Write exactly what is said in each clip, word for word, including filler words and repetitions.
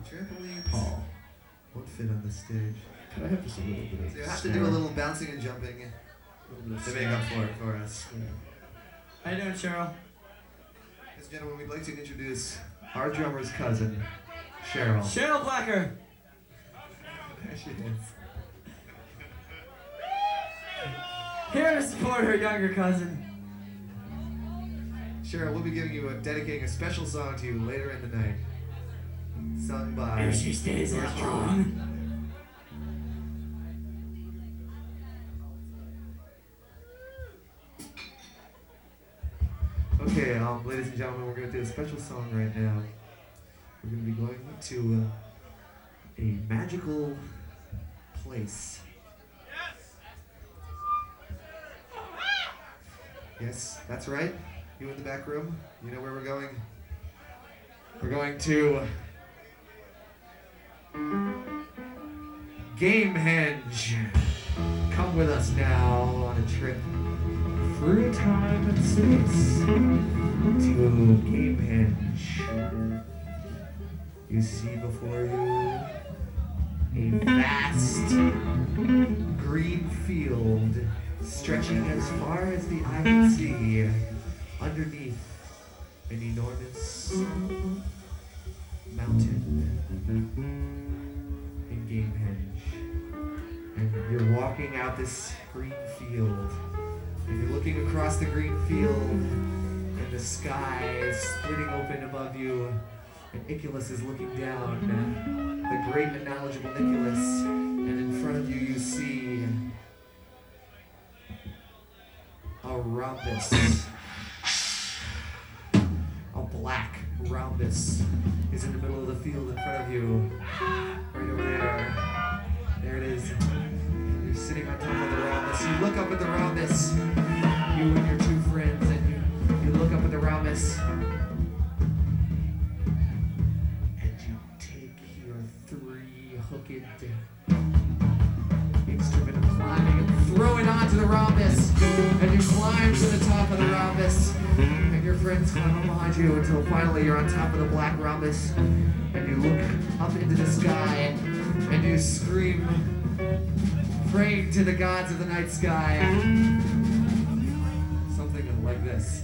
Trampolines Paul. won't fit on the stage. Could I have just a little bit of So you have to snare? do a little bouncing and jumping A little bit of to snare. make up for it for us. Yeah. How you doing, Cheryl? Ladies and gentlemen, we'd like to introduce our drummer's cousin, Cheryl. Cheryl Blacker. There she is. Here to support her younger cousin. Cheryl, we'll be giving you a dedicating a special song to you later in the night. Sung by If she stays yours that truly. long. Okay, um, ladies and gentlemen, we're going to do a special song right now. We're going to be going to uh, a magical place. Yes, that's right. You in the back room, you know where we're going? We're going to Gamehenge. Come with us now on a trip through time and space to Gamehenge. You see before you a vast green field stretching as far as the eye can see underneath an enormous mountain in Gamehenge. And you're walking out this green field, and you're looking across the green field, and the sky is splitting open above you, and Iculus is looking down, the great and knowledgeable Iculus, and in front of you you see a rhombus. A black rhombus is in the middle of the field in front of you. Right over there. There it is. You're sitting on top of the rhombus. You look up at the rhombus. You and your two friends, and you, you look up at the rhombus. And you take your three hooked instrument of climbing and throw it onto the rhombus. And you climb to the top of the rhombus. And your friends climb up behind you until finally you're on top of the black rhombus. And you look up into the sky and you scream, praying to the gods of the night sky. Something like this.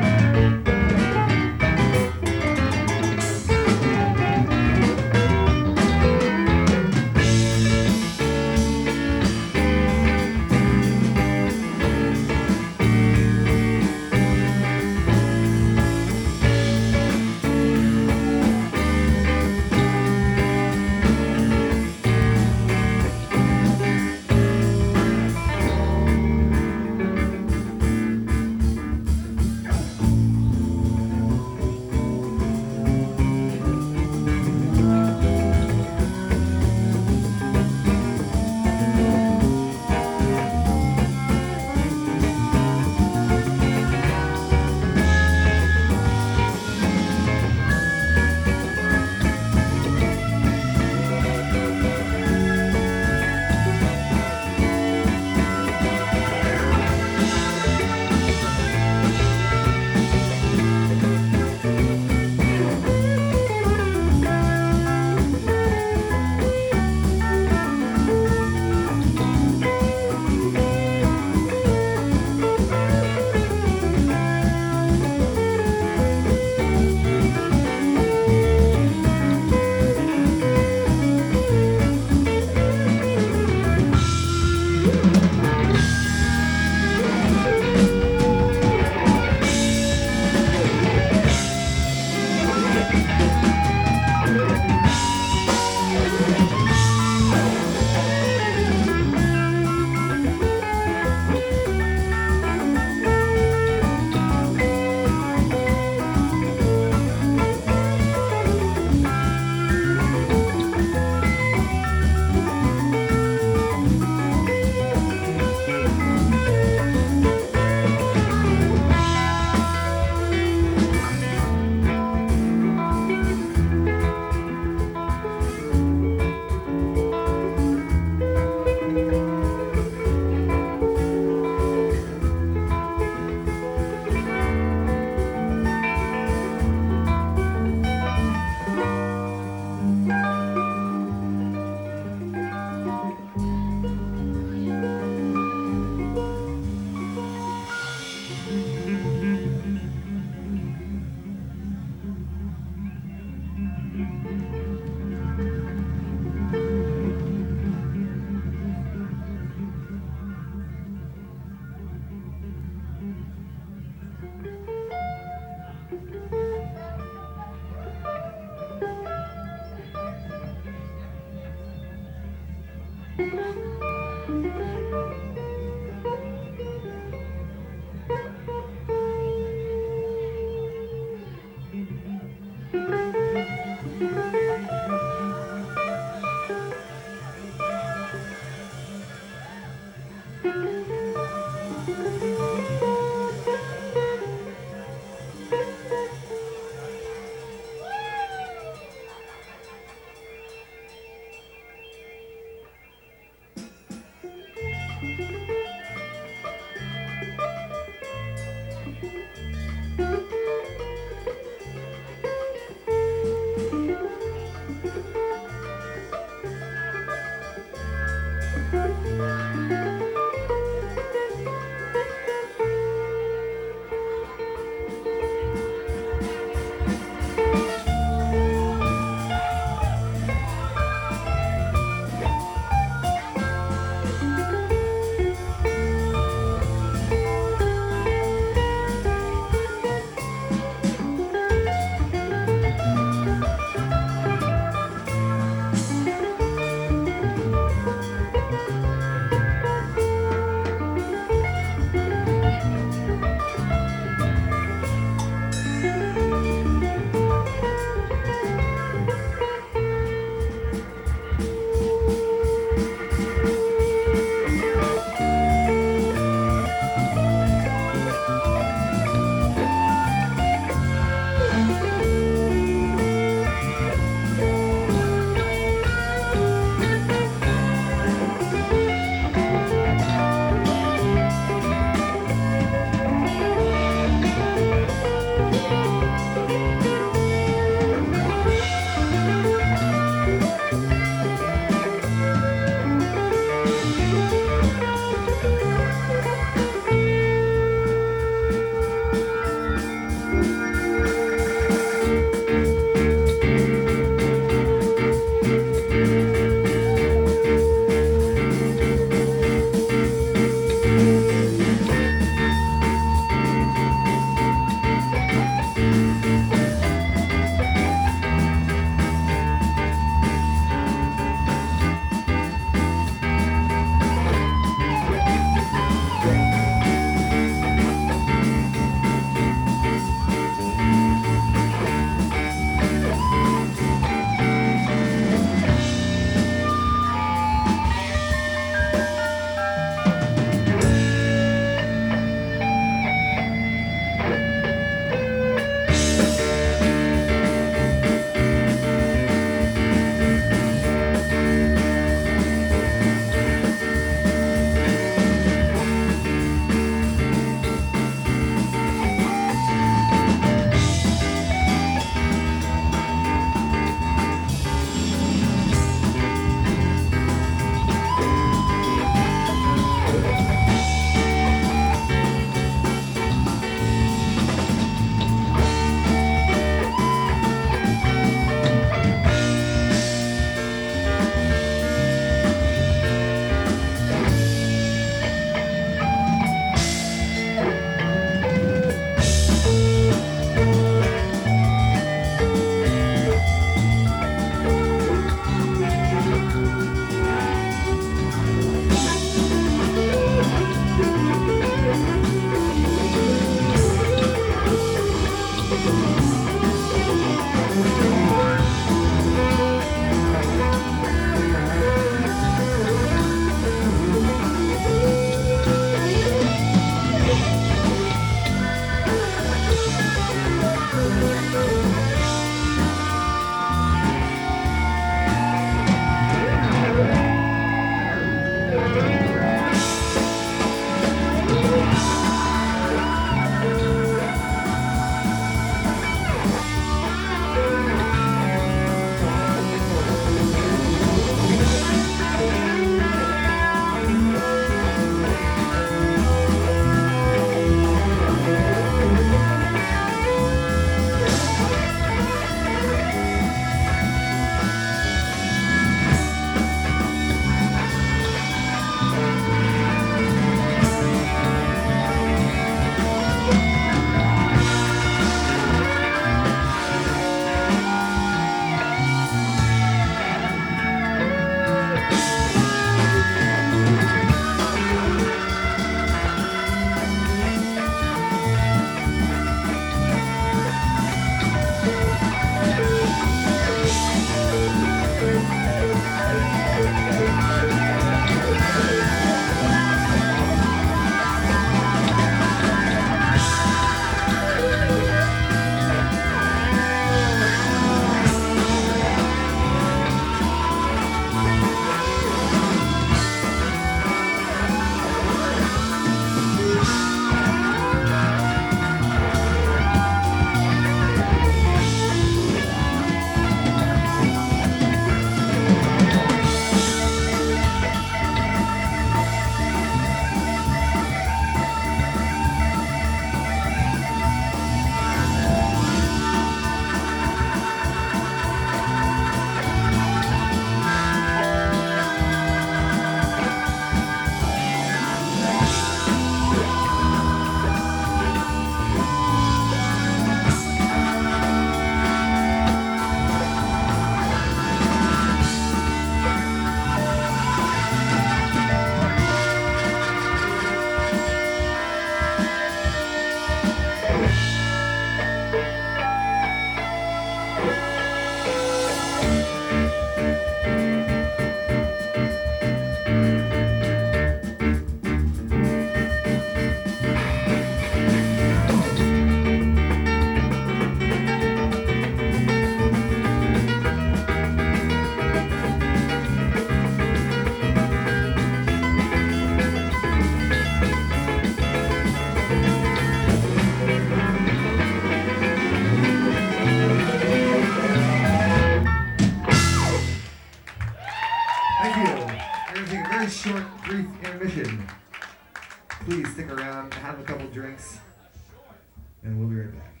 a short, brief intermission. Please stick around, have a couple drinks, and we'll be right back.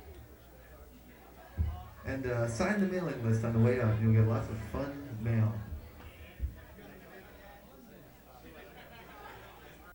And uh, sign the mailing list on the way out. You'll get lots of fun mail.